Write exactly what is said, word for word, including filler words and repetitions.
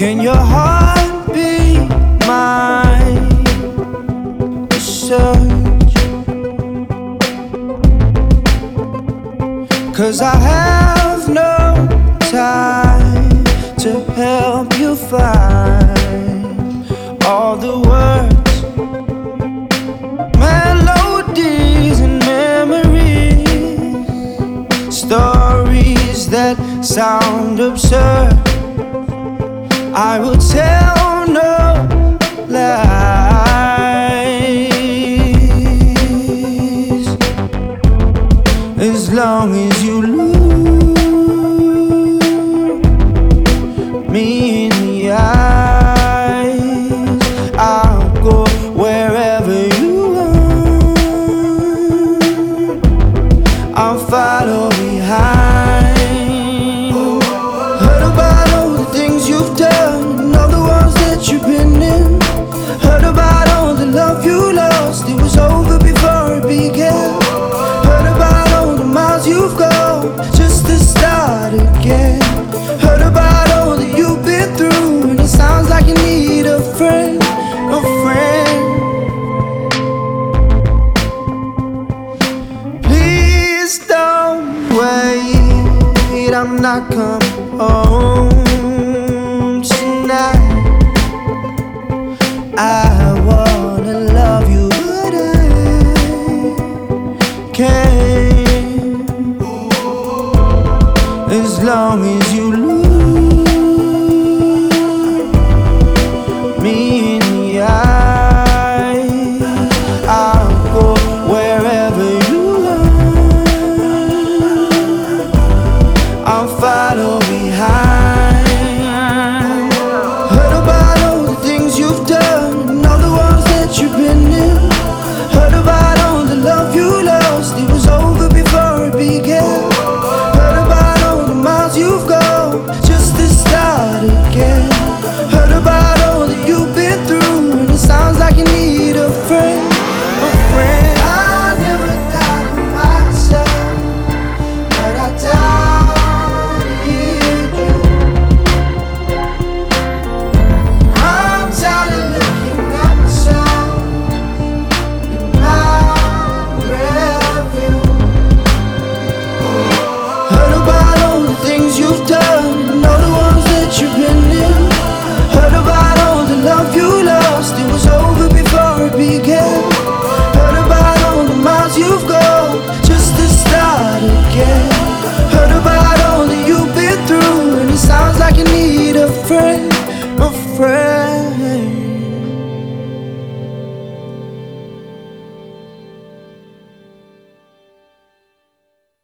Can your heart be mine? Search, 'cause I have no time to help you find all the words, melodies and memories, stories that sound absurd. I will tell no lies as long as you look me in the eyes. I'll go wherever you want. I'll follow behind. Heard about all the things you've done, all the ones that you've been in. Heard about all the love you lost, it was over before it began. Heard about all the miles you've gone just to start again. Heard about all that you've been through, and it sounds like you need a friend, a friend. Please don't wait, I'm not coming home tonight. I wanna love you, but I can't as long as you look me in the eye. I'll go wherever you want. I'll follow behind. Heard about all the things you've done, and all the ones that you've been in. Heard about all the love you lost, it was over before it began. Heard about all the miles you've gone just to start again. Heard about all that you've been through, and it sounds like you need a friend, a friend. I never doubted myself, but I doubted you. I'm tired of looking at myself in my rearview. Heard about all the things you've done, and all the ones that you've been in. Heard about all the love you lost, it was over before it began. Heard about all the miles you've gone just to start again. Heard about all that you've been through, and it sounds like you need a friend, a friend.